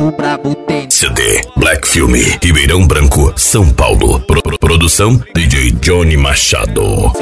do brabo tem. CD Black Filme, Ribeirão Branco, São Paulo. Produção DJ Johnny Machado.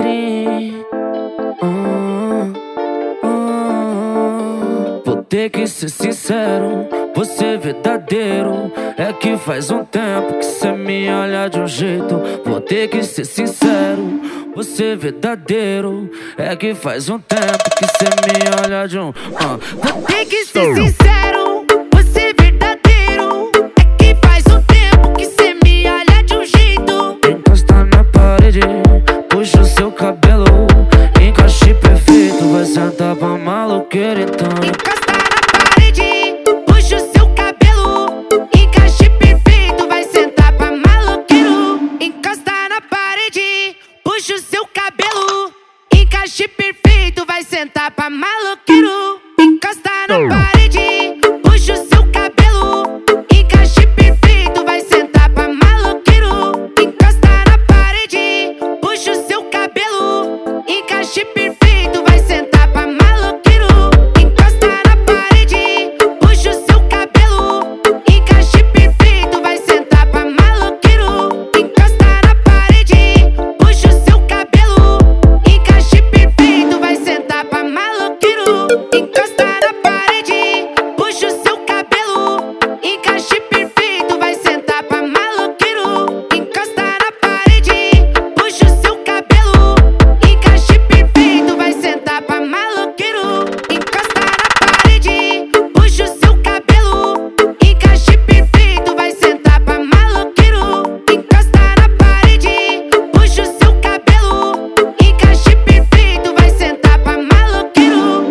Vou ter que ser sincero, você verdadeiro. É que faz um tempo que cê me olha de um jeito. Vou ter que ser sincero, você verdadeiro. É que faz um tempo que cê me olha de um Vou ter que ser sincero, você verdadeiro. É que faz um tempo que cê me olha de um jeito. Encosta na parede, puxa o seu cabelo. Encaixe perfeito, vai sentar pra maloqueira então. Encosta na parede, puxa o seu cabelo. Encaixe perfeito, vai sentar pra maloqueiro. Encosta na parede, puxa o seu cabelo. Encaixe perfeito, vai sentar pra maloqueiro. Encosta na parede, puxa o seu cabelo. Encaixe perfeito, vai sentar pra maloqueiro. Encosta na parede, puxa o seu cabelo. Encaixe perfeito, vai sentar pra maloqueiro. Encosta na parede, puxa o seu cabelo. Encaixe perfeito, vai sentar pra maloqueiro. Encosta na parede, puxa o seu cabelo. Encaixe perfeito, vai sentar pra maloqueiro. Encosta na parede, puxa o seu cabelo. Encaixe perfeito, vai sentar pra maloqueiro. Encosta na parede, puxa o seu cabelo. Encaixe perfeito, vai sentar pra maloqueiro. Encosta na parede, puxa o seu cabelo. Encaixe perfeito, vai sentar pra maloqueiro. Encosta na parede, puxa o seu cabelo. Encaixe perfeito, vai sentar pra maloqueiro.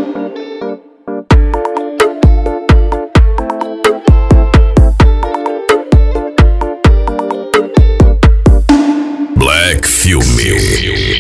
Black Filme.